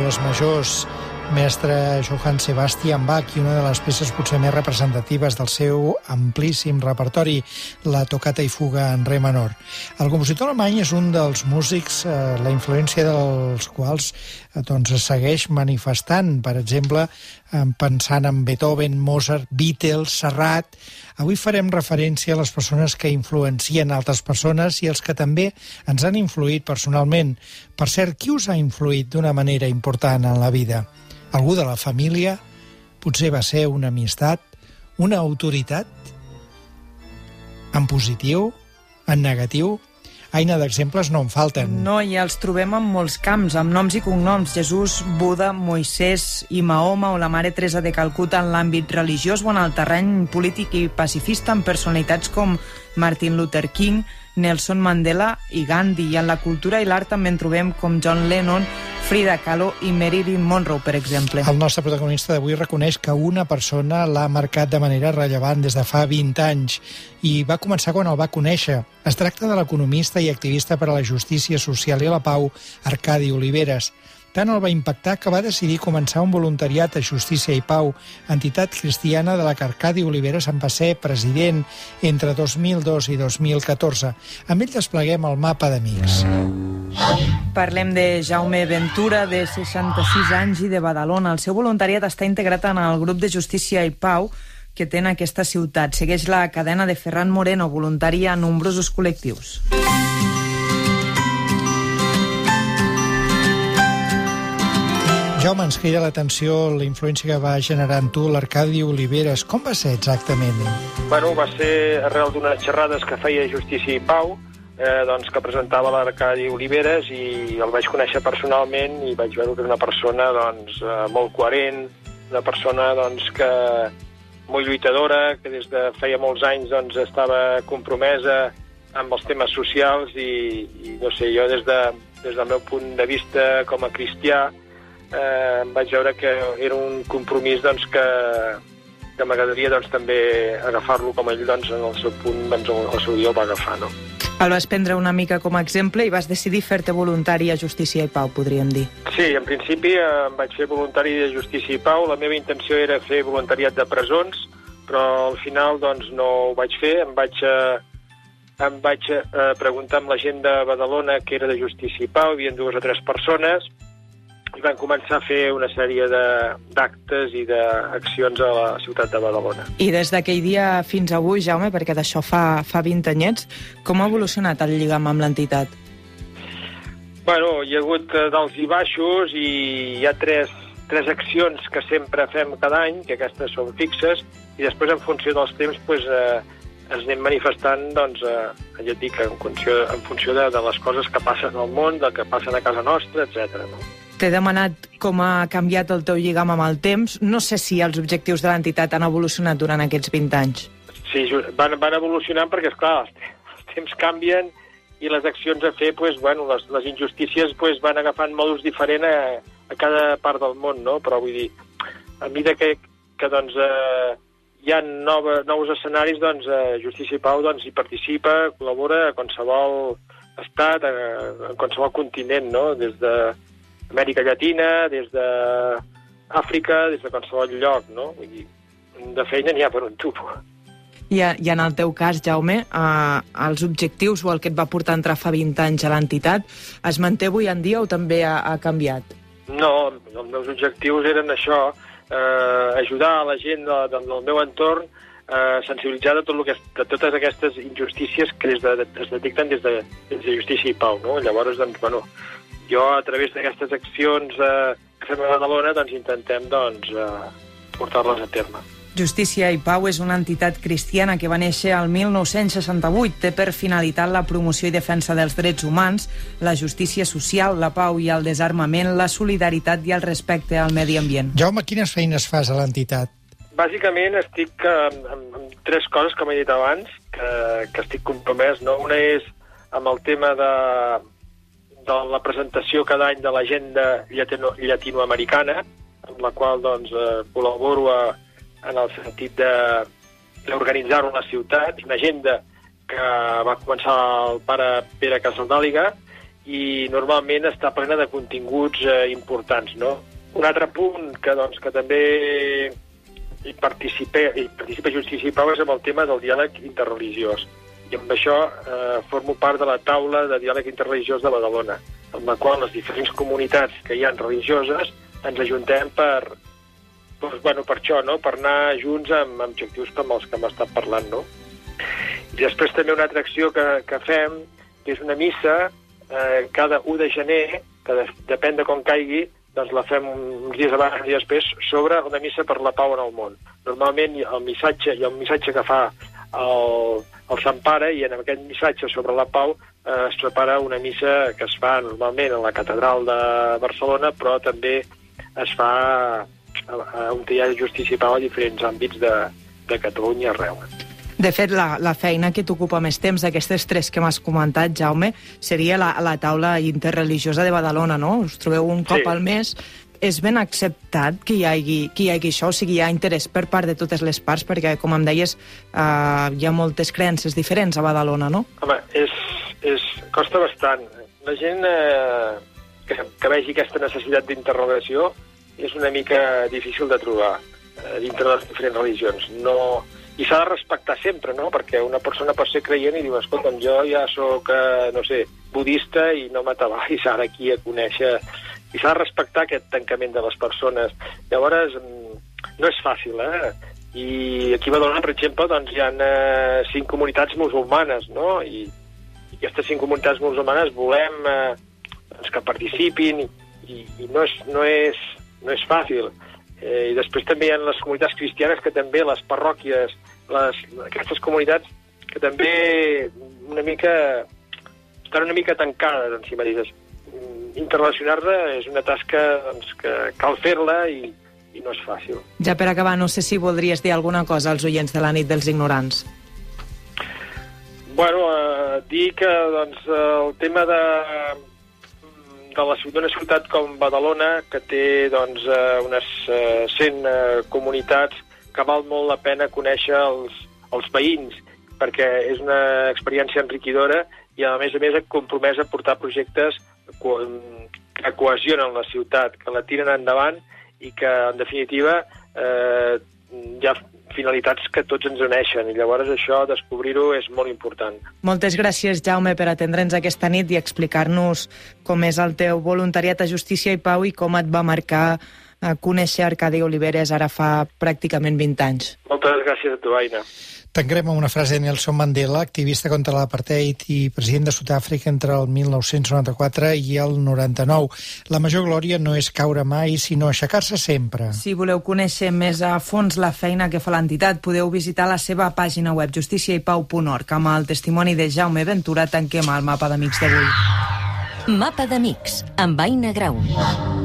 festes majors, mestre Johann Sebastian Bach, i una de les peces potser més representatives del seu amplíssim repertori, la Toccata i fuga en re menor. El compositor alemany és un dels músics la influència dels quals es segueix manifestant, per exemple, pensant en Beethoven, Mozart, Beatles, Serrat. Avui farem referència a les persones que influencien altres persones i els que també ens han influït personalment. Per cert, qui us ha influït d'una manera important en la vida? Algú de la família? Potser va ser una amistat? Una autoritat? En positiu? En negatiu? Aina, d'exemples no en falten. No, i els trobem en molts camps, amb noms i cognoms. Jesús, Buda, Moisès i Mahoma, o la Mare Teresa de Calcuta en l'àmbit religiós o en el terreny polític i pacifista, amb personalitats com Martin Luther King, Nelson Mandela i Gandhi. I en la cultura i l'art també en trobem com John Lennon, Frida Kahlo i Marilyn Monroe, per exemple. El nostre protagonista d'avui reconeix que una persona l'ha marcat de manera rellevant des de fa 20 anys i va començar quan el va conèixer. Es tracta de l'economista i activista per a la justícia social i la pau, Arcadi Oliveres. Tant el va impactar que va decidir començar un voluntariat a Justícia i Pau, entitat cristiana de la que Arcadi Oliveres en va ser president entre 2002 i 2014. Amb ell despleguem el mapa d'amics. Parlem de Jaume Ventura, de 66 anys i de Badalona. El seu voluntariat està integrat en el grup de Justícia i Pau que té en aquesta ciutat. Segueix la cadena de Ferran Moreno, voluntari a nombrosos col·lectius. Jaume, ens crida l'atenció la influència que va generar en tu l'Arcadi Oliveres. Com va ser exactament? Bueno, va ser arrel d'unes xerrades que feia Justícia i Pau, que presentava l'Arcadi Oliveres, i el vaig conèixer personalment i vaig veure que era una persona molt coherent, una persona que molt lluitadora, que des de feia molts anys estava compromesa amb els temes socials i no sé, jo des del meu punt de vista com a cristià vaig veure que era un compromís que m'agradaria també agafar-lo com ell en el seu punt, el seu dia el va agafar, no? El vas prendre una mica com a exemple i vas decidir fer-te voluntari a Justícia i Pau, podríem dir. Sí, en principi em vaig fer voluntari de Justícia i Pau. La meva intenció era fer voluntariat de presons, però al final no ho vaig fer. Em vaig preguntar amb la gent de Badalona, que era de Justícia i Pau, hi havia 2 o 3 persones, i van començar a fer una sèrie d'actes i d'accions a la ciutat de Badalona. I des d'aquell dia fins avui, Jaume, perquè d'això fa 20 anyets, com ha evolucionat el lligam amb l'entitat? Bueno, hi ha hagut dals i baixos i hi ha tres accions que sempre fem cada any, que aquestes són fixes, i després en funció dels temps ens anem manifestant, ja et dic, en funció de les coses que passen al món, del que passen a casa nostra, etc. No? T'he demanat com ha canviat el teu lligam amb el temps. No sé si els objectius de l'entitat han evolucionat durant aquests 20 anys. Sí, van evolucionant perquè, esclar, els temps canvien i les accions a fer, les injustícies van agafant modus diferent a cada part del món, no? Però vull dir, a mesura que hi ha nous escenaris, Justícia i Pau hi participa, col·labora a qualsevol estat, a qualsevol continent, no? Des d'Amèrica Llatina, des d'Àfrica, des de qualsevol lloc, no? Vull dir, de feina n'hi ha per un tubo. I en el teu cas, Jaume, els objectius o el que et va portar a entrar fa 20 anys a l'entitat es manté avui en dia o també ha canviat? No, els meus objectius eren això, ajudar a la gent del meu entorn a sensibilitzar de totes aquestes injustícies que es detecten des de Justícia i Pau, no? Llavors, jo a través d'aquestes accions que fem a Badalona intentem portar-les a terme. Justícia i Pau és una entitat cristiana que va néixer el 1968. Té per finalitat la promoció i defensa dels drets humans, la justícia social, la pau i el desarmament, la solidaritat i el respecte al medi ambient. Jaume, quines feines fas a l'entitat? Bàsicament estic amb 3 coses, com he dit abans, que estic compromès, no? Una és amb el tema de la presentació cada any de l'agenda llatinoamericana, amb la qual col·laboro en el sentit d'organitzar-ho a la ciutat, una agenda que va començar el pare Pere Casaldàliga i normalment està plena de continguts importants, no? Un altre punt que també hi participa Justícia i Pau és amb el tema del diàleg interreligiós. I amb això formo part de la taula de diàleg interreligiós de Badalona, amb la qual les diferents comunitats que hi ha religioses ens ajuntem per això, no? Per anar junts amb objectius com els que hem estat parlant, no? I després també una altra acció que fem, que és una missa cada 1 de gener, que depèn de com caigui, doncs la fem uns dies abans i després, sobre una missa per la pau en el món. Normalment hi ha un missatge que fa el Sant Pare, i en aquest missatge sobre la pau es prepara una missa que es fa normalment a la Catedral de Barcelona, però també es fa on hi ha Justícia i Pau a diferents àmbits de Catalunya arreu. De fet, la feina que t'ocupa més temps d'aquestes 3 que m'has comentat, Jaume, seria la taula interreligiosa de Badalona, no? Us trobeu un cop al mes. És ben acceptat que hi hagi això? O sigui, hi ha interès per part de totes les parts? Perquè, com em deies, hi ha moltes creences diferents a Badalona, no? Home, costa bastant. La gent que vegi aquesta necessitat d'interrogació és una mica difícil de trobar dintre de les diferents religions. I s'ha de respectar sempre, no? Perquè una persona pot ser creient i diu, escolta'm, jo ja soc, budista i no m'atabalis ara aquí a conèixer... I s'ha de respectar aquest tancament de les persones. Llavors, no és fàcil, I aquí a Badalona, per exemple, doncs, hi ha 5 comunitats musulmanes, no? I aquestes 5 comunitats musulmanes volem que participin i no és fàcil. I després també hi ha les comunitats cristianes, que també les parròquies, aquestes comunitats que també estan una mica tancades en si mateixes. Interrelacionar-se és una tasca que cal fer-la i no és fàcil. Ja per acabar, no sé si voldries dir alguna cosa als oients de la nit dels ignorants. Dir que el tema d'una ciutat com Badalona, que té unes 100 comunitats, que val molt la pena conèixer els veïns, perquè és una experiència enriquidora i, a més, compromès a portar projectes que cohesionen la ciutat, que la tiren endavant i que, en definitiva, hi ha finalitats que tots ens uneixen, i llavors això, descobrir-ho, és molt important. Moltes gràcies, Jaume, per atendre'ns aquesta nit i explicar-nos com és el teu voluntariat a Justícia i Pau i com et va marcar conèixer Arcadi Oliveres ara fa pràcticament 20 anys. Moltes gràcies a tu, Aina. Tancarem amb una frase de Nelson Mandela, activista contra l'apartheid i president de Sud-àfrica entre el 1994 i el 99. La major glòria no és caure mai, sinó aixecar-se sempre. Si voleu conèixer més a fons la feina que fa l'entitat, podeu visitar la seva pàgina web justiciaipau.org. Amb el testimoni de Jaume Ventura tanquem el Mapa d'Amics d'avui. Mapa d'Amics, amb Aina Grau.